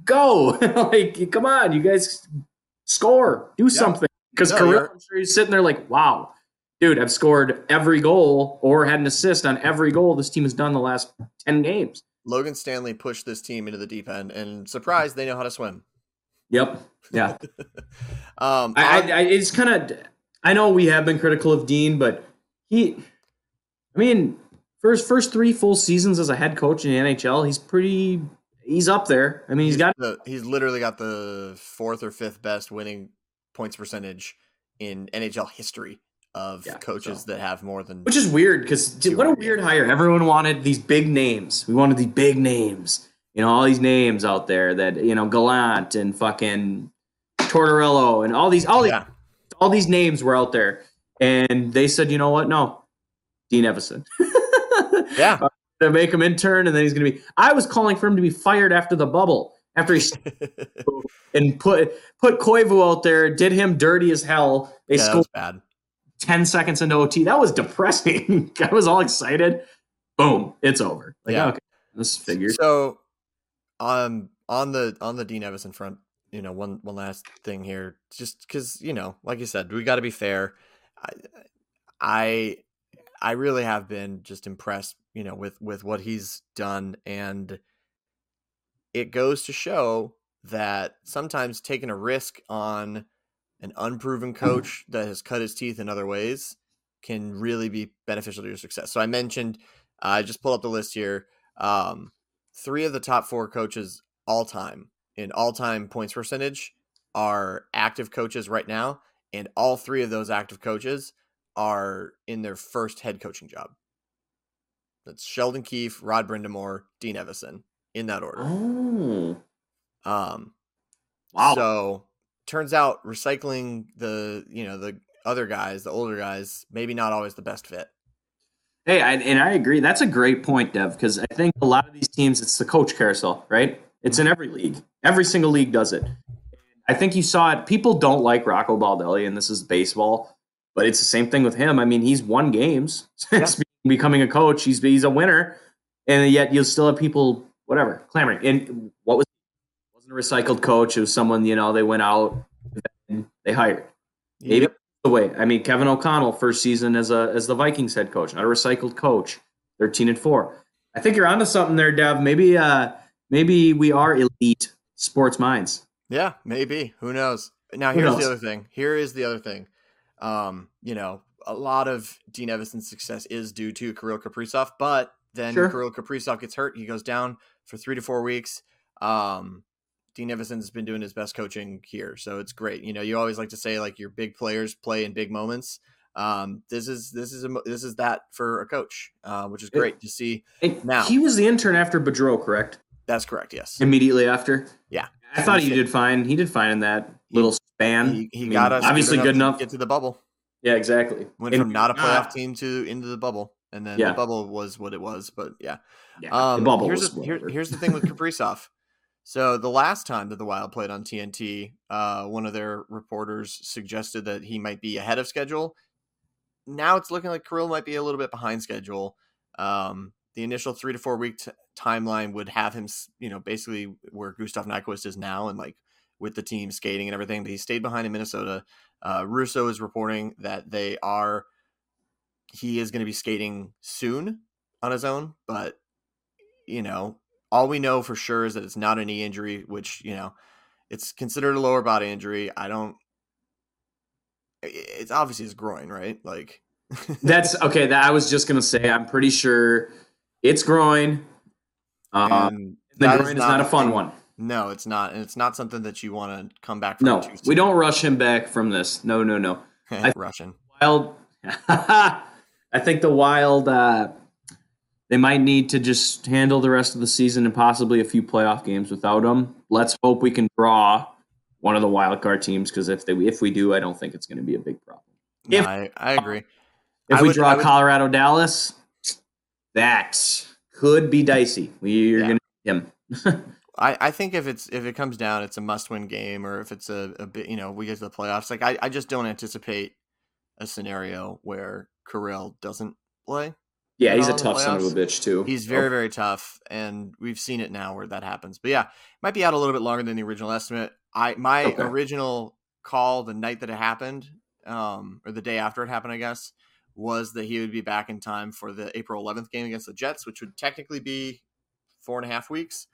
go. Like, come on, you guys score, do something. Because No, Kirill, you're- I'm sure he's sitting there like, wow, dude, I've scored every goal or had an assist on every goal this team has done the last ten games. Logan Stanley pushed this team into the deep end, and surprise, they know how to swim. Yep. Yeah. um, I, on- I, I it's kind of, I know we have been critical of Dean, but he, I mean, for his first three full seasons as a head coach in the N H L, he's pretty, he's up there. I mean, he's got, the, he's literally got the fourth or fifth best winning points percentage in N H L history of Yeah, coaches so. that have more than. which is weird because what a weird hire. Everyone wanted these big names. We wanted these big names. You know, all these names out there that, you know, Gallant and fucking Tortorello and all these, all these, Yeah. all these names were out there. And they said, you know what? No, Dean Evison. Yeah. To make him intern, and then he's going to be. I was calling for him to be fired after the bubble, after he and put put Koivu out there, did him dirty as hell. They yeah, that scored was bad. ten seconds into O T. That was depressing. I was all excited. Boom, it's over. Like, Yeah. okay, this figures. So, um, on the on the Dean Evison front, you know, one one last thing here, just because you know, like you said, we got to be fair. I, I I really have been just impressed, you know, with with what he's done, and it goes to show that sometimes taking a risk on an unproven coach that has cut his teeth in other ways can really be beneficial to your success. So I mentioned, uh, I just pulled up the list here. Um, three of the top four coaches all time in all time points percentage are active coaches right now. And all three of those active coaches are in their first head coaching job. That's Sheldon Keefe, Rod Brindamore, Dean Evison, in that order. Oh, Um, wow. So turns out recycling the, you know, the other guys, the older guys, maybe not always the best fit. Hey, I, and I agree. That's a great point, Dev, because I think a lot of these teams, it's the coach carousel, right? It's in every league. Every single league does it. I think you saw it. People don't like Rocco Baldelli, and this is baseball, but it's the same thing with him. I mean, he's won games since becoming a coach. He's he's a winner, and yet you'll still have people, whatever, clamoring. And what was wasn't a recycled coach? It was someone, you know, they went out, and they hired. Maybe Yep. the way. I mean, Kevin O'Connell, first season as a as the Vikings head coach, not a recycled coach. Thirteen and four. I think you're onto something there, Dev. Maybe uh, maybe we are elite sports minds. Yeah, maybe. Who knows? Now, Who here's knows? the other thing. Here is the other thing. Um, you know, a lot of Dean Evison's success is due to Kirill Kaprizov, but then Sure. Kirill Kaprizov gets hurt. He goes down for three to four weeks. Um, Dean Evison's been doing his best coaching here, so it's great. You know, you always like to say like your big players play in big moments. Um, this is this is a, mo- this is that for a coach, uh, which is great to see. Hey, Now- he was the intern after Boudreaux, correct? That's correct. Yes. Immediately after. Yeah. I thought he did fine. He did fine in that little span. He, he I mean, got us obviously good to enough. get to the bubble. Yeah, exactly. Went And- from not a playoff Ah, team to into the bubble, and then Yeah. the bubble was what it was. But yeah, Yeah, um, the bubble here's was the, here, whatever. here's the thing with Kaprizov. So the last time that the Wild played on T N T, uh, one of their reporters suggested that he might be ahead of schedule. Now it's looking like Kirill might be a little bit behind schedule. Um, the initial three to four week t- timeline would have him, s- you know, basically where Gustav Nyquist is now, and like with the team skating and everything. But he stayed behind in Minnesota. Uh, Russo is reporting that they are. He is going to be skating soon on his own, but you know, all we know for sure is that it's not a knee injury, which, you know, it's considered a lower body injury. I don't. It's obviously his groin, right? Like That's okay. That I was just gonna say. I'm pretty sure it's groin. Uh, and the that groin is not a the fun thing- one. No, it's not, and it's not something that you want to come back from. No, too we soon. don't rush him back from this. No, no, no. I- Russian. Wild. I think the Wild. Uh, they might need to just handle the rest of the season and possibly a few playoff games without him. Let's hope we can draw one of the wild card teams, because if they if we do, I don't think it's going to be a big problem. No, If- I, I agree. If I we would- draw I would- Colorado, Dallas, that could be dicey. We're Yeah. going to him. I, I think if it's if it comes down, it's a must win game, or if it's a, a bit, you know, we get to the playoffs. Like I, I just don't anticipate a scenario where Kirill doesn't play. Yeah, at he's all a in the tough son of a playoffs? bitch too. He's very, very tough, and we've seen it now where that happens. But yeah, might be out a little bit longer than the original estimate. I my Okay. original call the night that it happened, um, or the day after it happened, I guess, was that he would be back in time for the April eleventh game against the Jets, which would technically be four and a half weeks.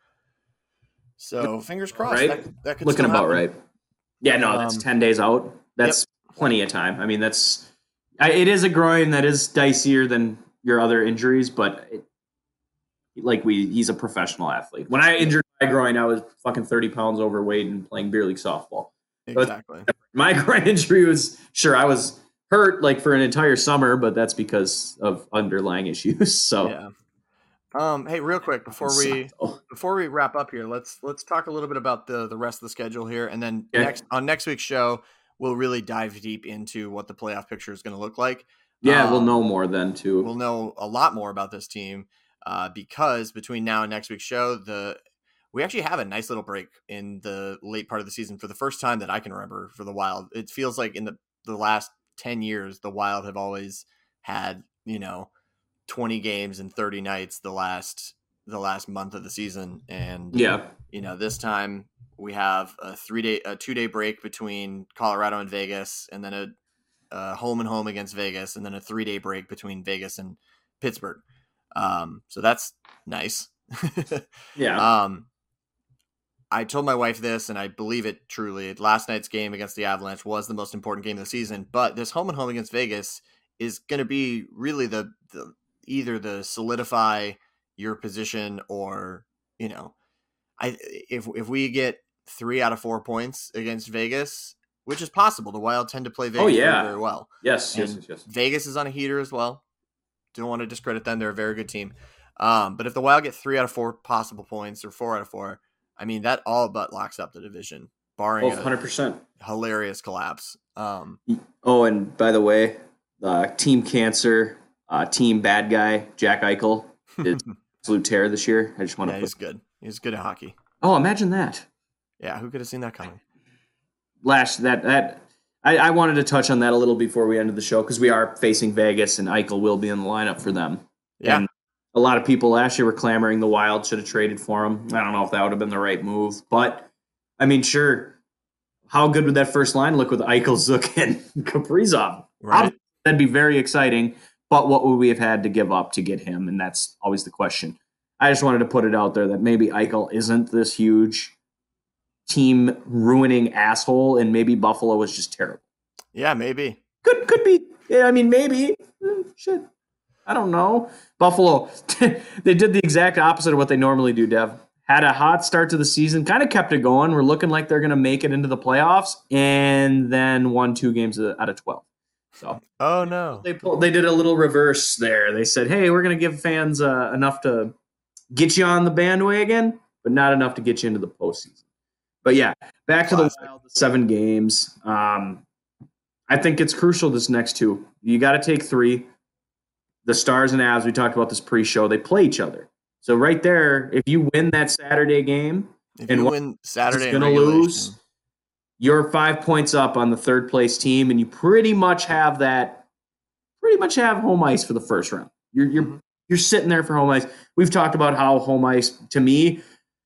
So fingers crossed. Right? That, that could Looking still about happen. right. Yeah, no, that's Um, ten days out. That's plenty of time. I mean, that's I, it is a groin that is dicier than your other injuries, but it, like we, he's a professional athlete. When I injured my groin, I was fucking thirty pounds overweight and playing beer league softball. Exactly. My groin injury was sure I was hurt like for an entire summer, but that's because of underlying issues. So Yeah. Um, hey, real quick before we before we wrap up here, let's let's talk a little bit about the the rest of the schedule here, and then Okay. next on next week's show we'll really dive deep into what the playoff picture is going to look like. Yeah, um, we'll know more then too. We'll know a lot more about this team uh, because between now and next week's show, the we actually have a nice little break in the late part of the season for the first time that I can remember for the Wild. It feels like in the the last ten years, the Wild have always had, you know, twenty games and thirty nights the last the last month of the season, and Yeah. you know, this time we have a three day a two day break between Colorado and Vegas, and then a, a home and home against Vegas, and then a three day break between Vegas and Pittsburgh. Um, so that's nice. Yeah. Um, I told my wife this, and I believe it truly. Last night's game against the Avalanche was the most important game of the season, but this home and home against Vegas is going to be really the, the either the solidify your position or, you know, I if if we get three out of four points against Vegas, which is possible, the Wild tend to play Vegas Oh, yeah. very, very well. Yes, yes, And yes, yes. Vegas is on a heater as well. Don't want to discredit them; they're a very good team. Um, but if the Wild get three out of four possible points or four out of four, I mean that all but locks up the division, barring Oh, a one hundred percent. hilarious collapse. Um, Oh, and by the way, uh, Team Cancer, uh, Team Bad Guy, Jack Eichel, is absolute terror this year. I just want yeah, to he's put. good. He's good at hockey. Oh, imagine that. Yeah, who could have seen that coming? Lash, that that I, I wanted to touch on that a little before we ended the show because we are facing Vegas and Eichel will be in the lineup for them. Yeah. And a lot of people last year were clamoring the Wild should have traded for him. I don't know if that would have been the right move, but I mean, sure. How good would that first line look with Eichel, Zook, and Kaprizov? Right. That'd be very exciting. But what would we have had to give up to get him? And that's always the question. I just wanted to put it out there that maybe Eichel isn't this huge team ruining asshole, and maybe Buffalo was just terrible. Yeah, maybe. Could could be. Yeah, I mean, maybe. Hmm, shit. I don't know. Buffalo, they did the exact opposite of what they normally do, Dev. Had a hot start to the season, kind of kept it going. We're looking like they're going to make it into the playoffs, and then won two games out of twelve. So, oh no, they pulled, they did a little reverse there. They said, "Hey, we're going to give fans uh, enough to get you on the bandwagon, but not enough to get you into the postseason." But yeah, back to Classic. the Wild, the seven games. Um, I think it's crucial this next two. You got to take three. The Stars and Avs, we talked about this pre-show, they play each other. So right there, if you win that Saturday game, if and you one win Saturday, is in going to regulation, lose, you're five points up on the third place team, and you pretty much have that. Pretty much have home ice for the first round. You're you're Mhm. you're sitting there for home ice. We've talked about how home ice to me.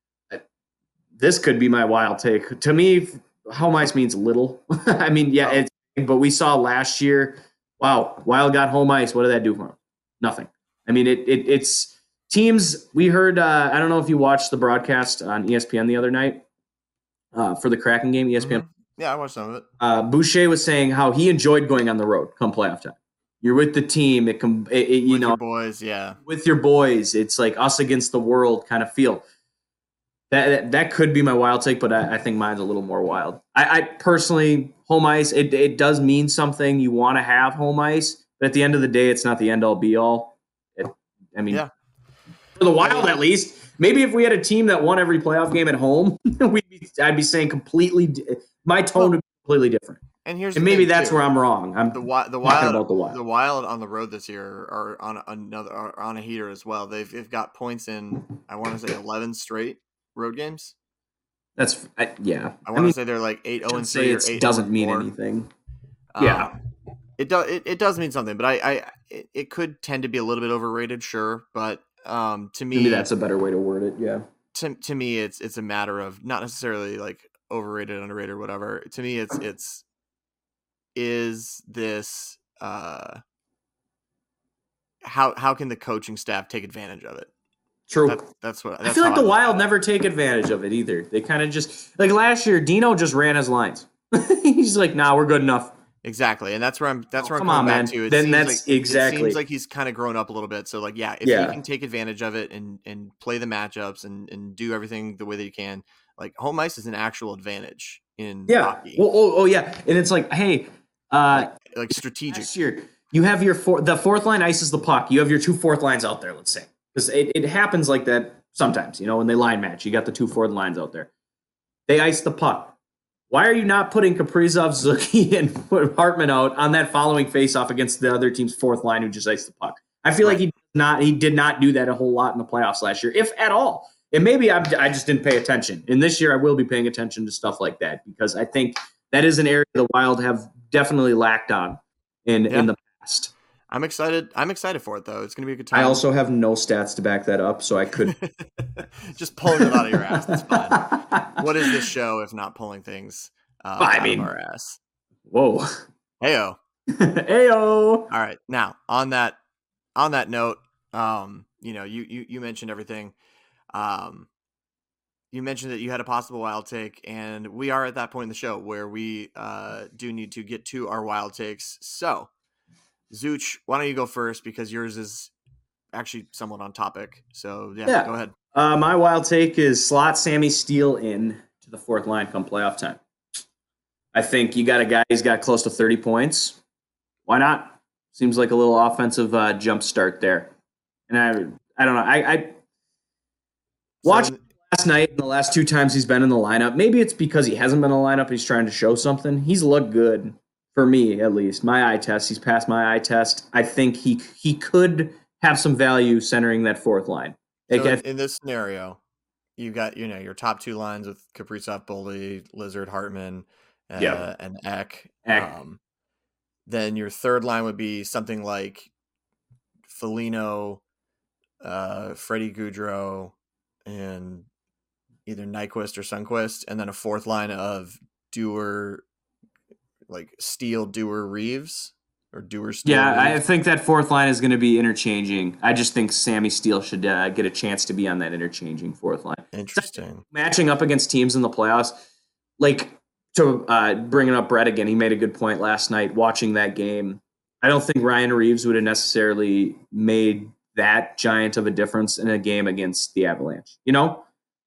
This could be my wild take. To me, home ice means little. I mean, yeah, Oh. it's. But we saw last year. Wow, Wild got home ice. What did that do for them? Nothing. I mean, it, it it's teams. We heard. Uh, I don't know if you watched the broadcast on E S P N the other night uh, for the Kraken game. E S P N. Mhm. Yeah, I watched some of it. Uh, Boucher was saying how he enjoyed going on the road come playoff time. You're with the team. It can, it, it, you With know, your boys, yeah. with your boys. It's like us against the world kind of feel. That that, that could be my wild take, but I, I think mine's a little more wild. I, I personally, home ice, it, it does mean something. You want to have home ice, but at the end of the day, it's not the end all be all. It, I mean, Yeah. for the Wild at least. Maybe if we had a team that won every playoff game at home, we'd be, I'd be saying completely. My tone Well, would be completely different. And here's And the maybe thing, that's too. where I'm wrong. I'm the wi- the talking wild about the Wild. the Wild on the road this year are on another are on a heater as well. They've they've got points in I want to say eleven straight road games. That's I, yeah. I want mean, to say they're like eight zero I and say three or it eight doesn't mean anything. Um, Yeah. It does. It, it does mean something, but I, I, it, it could tend to be a little bit overrated, sure. But um, to me, Maybe that's a better way to word it. Yeah. To to me, it's it's a matter of not necessarily like overrated, underrated, or whatever. To me, it's it's is this uh, how how can the coaching staff take advantage of it? True. That, that's what that's I feel like how the I Wild never take advantage of it either. They kind of just like last year. Dino just ran his lines. He's like, "Nah, we're good enough." Exactly, and that's where I'm. That's Oh, where I'm come coming on, back man. to. It Then seems that's like, exactly- It seems like he's kind of grown up a little bit. So, like, yeah, if Yeah. he can take advantage of it and and play the matchups and and do everything the way that he can, like home ice is an actual advantage in Yeah. hockey. Well, oh, oh, yeah. And it's like, hey, uh, like, like strategic. last year you have your four, the fourth line ices the puck. You have your two fourth lines out there. Let's say because it, it happens like that sometimes. You know, when they line match, you got the two fourth lines out there. They ice the puck. Why are you not putting Kaprizov, Zucchi, and Hartman out on that following faceoff against the other team's fourth line who just iced the puck? I feel Right. like he did not he did not do that a whole lot in the playoffs last year, if at all. And maybe I'm, I just didn't pay attention. And this year I will be paying attention to stuff like that because I think that is an area the Wild have definitely lacked on in, Yeah. in the past. I'm excited. I'm excited for it though. It's gonna be a good time. I also have no stats to back that up, so I could. just pulling it out of your ass. That's fine. What is this show if not pulling things uh, I out mean- of our ass? Whoa. Heyo. Heyo. All right. Now on that on that note, um, you know, you you you mentioned everything. Um, you mentioned that you had a possible wild take, and we are at that point in the show where we uh do need to get to our wild takes. So, Zooch, why don't you go first because yours is actually somewhat on topic. So yeah, Yeah. go ahead. Uh, my wild take is slot Sammy Steele in to the fourth line come playoff time. I think you got a guy who's got close to thirty points. Why not? Seems like a little offensive uh, jump start there. And I, I don't know. I, I watched So, last night and the last two times he's been in the lineup. Maybe it's because he hasn't been in the lineup and he's trying to show something. He's looked good for me, at least. My eye test. He's passed my eye test. I think he he could have some value centering that fourth line. Like, so I- in, in this scenario, you got you know your top two lines with Kaprizov, Boldy, Lizard, Hartman, uh, Yeah. and Eck. Eck. Um, then your third line would be something like Foligno, uh, Freddie Goudreau, and either Nyquist or Sundquist, and then a fourth line of Dewar, like Steele, Dewar, Reeves, or Dewar, Steele. Yeah, I Reeves. think that fourth line is going to be interchanging. I just think Sammy Steele should uh, get a chance to be on that interchanging fourth line. Interesting. Matching up against teams in the playoffs, like to uh, bringing up Brett again, he made a good point last night watching that game. I don't think Ryan Reeves would have necessarily made that giant of a difference in a game against the Avalanche. You know,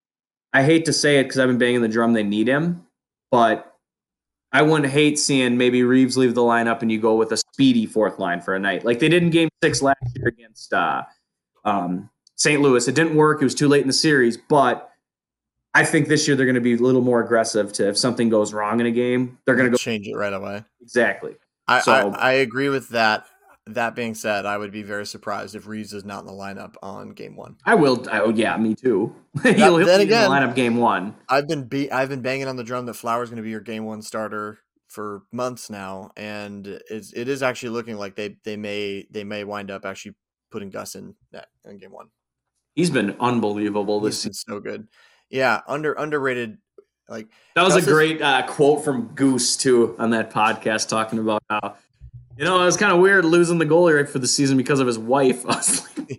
I hate to say it because I've been banging the drum they need him, but I wouldn't hate seeing maybe Reeves leave the lineup and you go with a speedy fourth line for a night. Like they did in game six last year against uh, um, Saint Louis. It didn't work. It was too late in the series, but I think this year they're going to be a little more aggressive to if something goes wrong in a game, they're going to go change it right away. exactly. I, So- I I agree with that. That being said, I would be very surprised if Reeves is not in the lineup on game one. I will. Oh yeah, me too. he'll he'll then be in again- the lineup game one. I've been be- I've been banging on the drum that Flowers going to be your game one starter for months now, and it's it is actually looking like they they may they may wind up actually putting Gus in that in game one. He's been unbelievable this He's season. been so good. Yeah, under underrated. Like That was Gus a is- great uh, quote from Goose too on that podcast talking about how you know it was kind of weird losing the goalie right for the season because of his wife. I was like,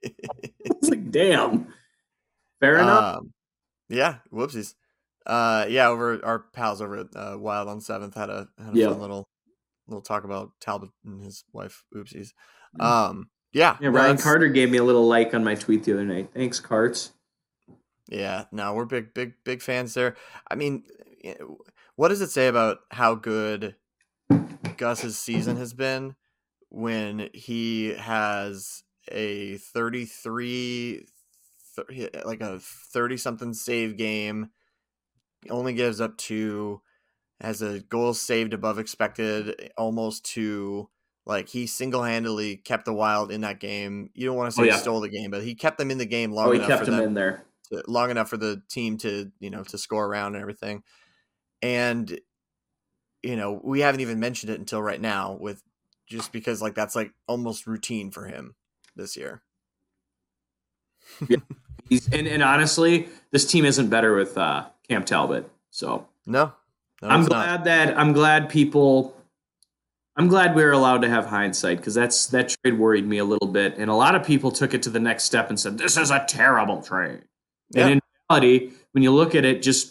I was like damn. Fair enough. Um, yeah, whoopsies. Uh, yeah, over our pals over at uh, Wild on Seventh had a had a Yeah. fun little little talk about Talbot and his wife. Oopsies. Um, yeah, Yeah, no, Ryan that's- Carter gave me a little like on my tweet the other night. Thanks, Carts. Yeah, no, we're big, big, big fans there. I mean, eh, what does it say about how good Gus's season has been when he has a thirty-three, thirty, like a thirty-something save game, only gives up two, has a goal saved above expected, almost two. Like he single-handedly kept the Wild in that game. You don't want to say Oh, yeah. he stole the game, but he kept them in the game long Oh, he enough kept for him them in there. to, long enough for the team to, you know, to score around and everything. And, you know, we haven't even mentioned it until right now with just because like that's like almost routine for him this year. Yeah. He's, and, and honestly, this team isn't better with uh, Cam Talbot. So no, no I'm it's glad not. that I'm glad people. I'm glad we were allowed to have hindsight because that's that trade worried me a little bit, and a lot of people took it to the next step and said this is a terrible trade. Yeah. And in reality, when you look at it, just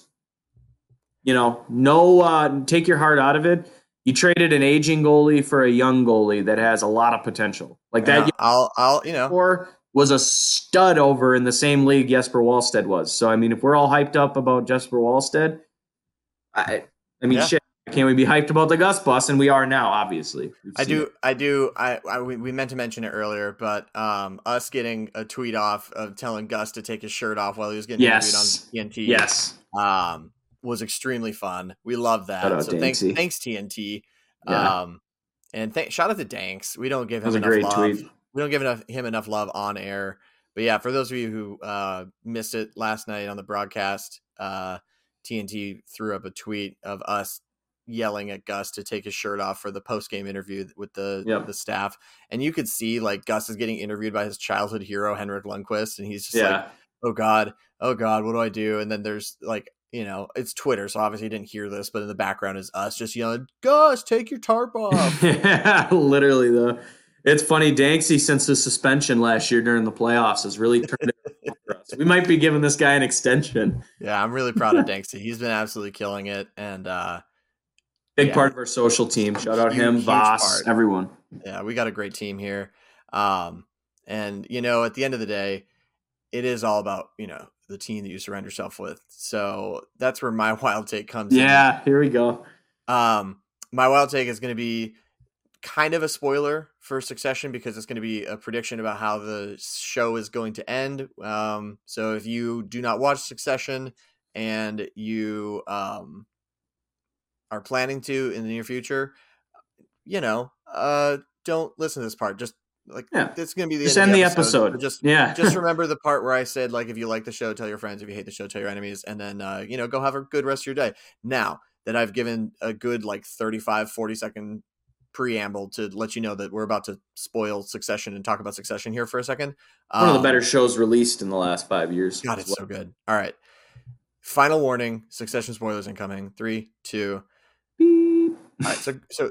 you know, no, uh, take your heart out of it. You traded an aging goalie for a young goalie that has a lot of potential. Like Yeah, that. I'll, I'll, you know, Or was a stud over in the same league Jesper Wallstedt was. So I mean, if we're all hyped up about Jesper Wallstedt, I, I mean, Yeah. shit. Can't we be hyped about the Gus bus? And we are now, obviously. We've I seen do, it. I do, I, I, we we meant to mention it earlier, but um, us getting a tweet off of telling Gus to take his shirt off while he was getting Yes. interviewed on T N T. Yes. Um, was extremely fun. We love Shout that. out So thanks, Danksy. thanks T N T. Yeah. Um, and th- shout out to Danks. We don't give That was him a enough great love. tweet. We don't give enough him enough love on air. But yeah, for those of you who uh, missed it last night on the broadcast, uh, T N T threw up a tweet of us yelling at Gus to take his shirt off for the post-game interview with the Yep. the staff. And you could see like Gus is getting interviewed by his childhood hero, Henrik Lundqvist. And he's just Yeah. like, oh God, oh God, what do I do? And then there's like, you know, it's Twitter. So obviously he didn't hear this, but in the background is us just yelling, Gus, take your tarp off. Yeah, literally though. It's funny, Danksy since the suspension last year during the playoffs has really turned it for us. We might be giving this guy an extension. Yeah, I'm really proud of Danksy. He's been absolutely killing it. And uh Big Yeah. part of our social team. Shout out Huge- him, huge Voss, part. everyone. yeah, we got a great team here. Um, and you know, at the end of the day, it is all about, you know, the team that you surround yourself with. So that's where my wild take comes in. Yeah, here we go. Um, my wild take is going to be kind of a spoiler for Succession because it's going to be a prediction about how the show is going to end. Um, so if you do not watch Succession and you um, are planning to in the near future, you know, uh, don't listen to this part. Just like Yeah. it's going to be the Just end end of the episode. But just Yeah. just remember the part where I said, like, if you like the show, tell your friends. If you hate the show, tell your enemies. And then, uh, you know, go have a good rest of your day. Now that I've given a good, like, thirty-five, forty second preamble to let you know that we're about to spoil Succession and talk about Succession here for a second. One of the Um, better shows released in the last five years. God, as it's well. so good. All right. Final warning. Succession spoilers incoming. Three, two. Beep. All right. So, so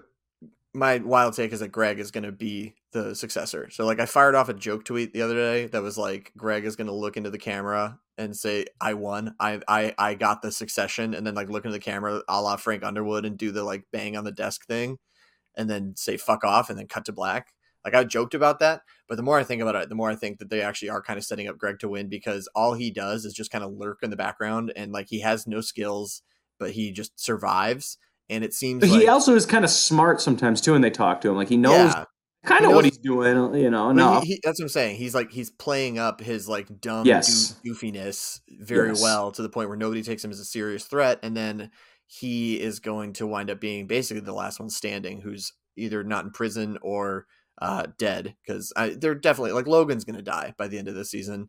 my wild take is that Greg is going to be the successor. So like I fired off a joke tweet the other day that was like, Greg is going to look into the camera and say, I won. I, I, I got the succession. And then like look into the camera a la Frank Underwood and do the like bang on the desk thing and then say, fuck off. And then cut to black. Like I joked about that, but the more I think about it, the more I think that they actually are kind of setting up Greg to win because all he does is just kind of lurk in the background and like he has no skills, but he just survives. And it seems But like he also is kind of smart sometimes too when they talk to him. Like he knows yeah, kind He of what knows- he's doing, you know. Well, No. he, he, that's what I'm saying. He's like he's playing up his like dumb Yes. doo- goofiness very Yes. well to the point where nobody takes him as a serious threat, and then he is going to wind up being basically the last one standing, who's either not in prison or uh, dead. Because they're definitely like Logan's going to die by the end of the season,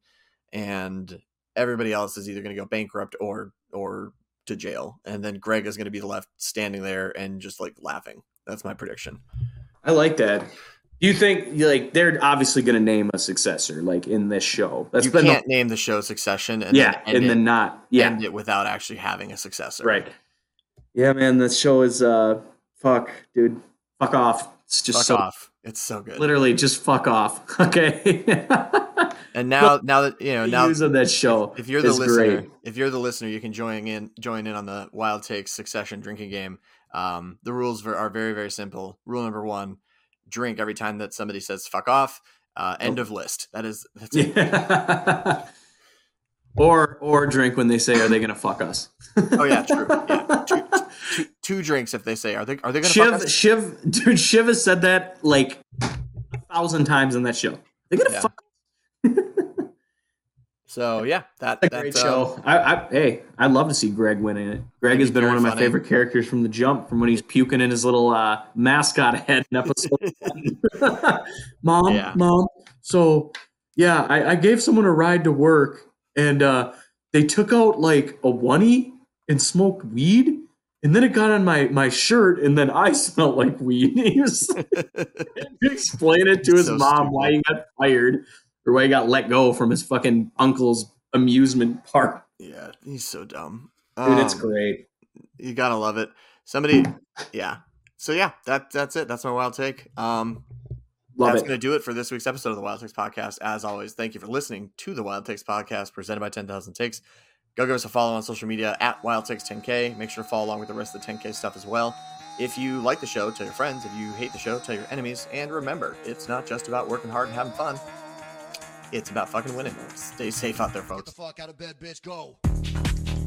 and everybody else is either going to go bankrupt or or to jail, and then Greg is going to be left standing there and just like laughing. That's my prediction. I like that. Do you think like they're obviously going to name a successor like in this show? That's You been can't name the show Succession, and yeah, then end and it, then not yeah, end it without actually having a successor. right. Yeah, man, this show is uh fuck, dude, fuck off. It's just Fuck so off. It's so good. literally just fuck off. Okay. And now, now that you know, The now use of that show if you're the is listener, great. if you're the listener, you can join in, join in on the Wild Takes Succession drinking game. Um, the rules are very, very simple. Rule number one: drink every time that somebody says "fuck off." Uh, end of list. That is that's it. Yeah. or or drink when they say, "Are they going to fuck us?" Oh yeah, true. Yeah, two, two, two drinks if they say, "Are they are they going to fuck Shiv, us?" Shiv, dude, Shiv has said that like a thousand times in that show. They're gonna Yeah. fuck. So yeah, that That's a that's great um, show. I, I, hey, I'd love to see Greg win in it. Greg has be been very one of my funny. favorite characters from the jump, from when he's puking in his little uh, mascot head in episode one. Mom, Yeah. mom. So yeah, I, I gave someone a ride to work, and uh, they took out like a oneie and smoked weed. and then it got on my, my shirt, and then I smelled like weed. He was explain it to his So mom stupid. why he got fired or why he got let go from his fucking uncle's amusement park. Yeah, he's so dumb. Dude, it's Um, great. You gotta love it. Somebody, yeah. So yeah, that that's it. That's my wild take. Um, Love that's it. going to do it for this week's episode of the Wild Takes Podcast. As always, thank you for listening to the Wild Takes Podcast presented by ten thousand Takes. Go give us a follow on social media at Wild Takes ten K. Make sure to follow along with the rest of the ten K stuff as well. If you like the show, tell your friends. If you hate the show, tell your enemies. And remember, it's not just about working hard and having fun. It's about fucking winning. Stay safe out there, Get the folks. fuck out of bed, bitch. Go.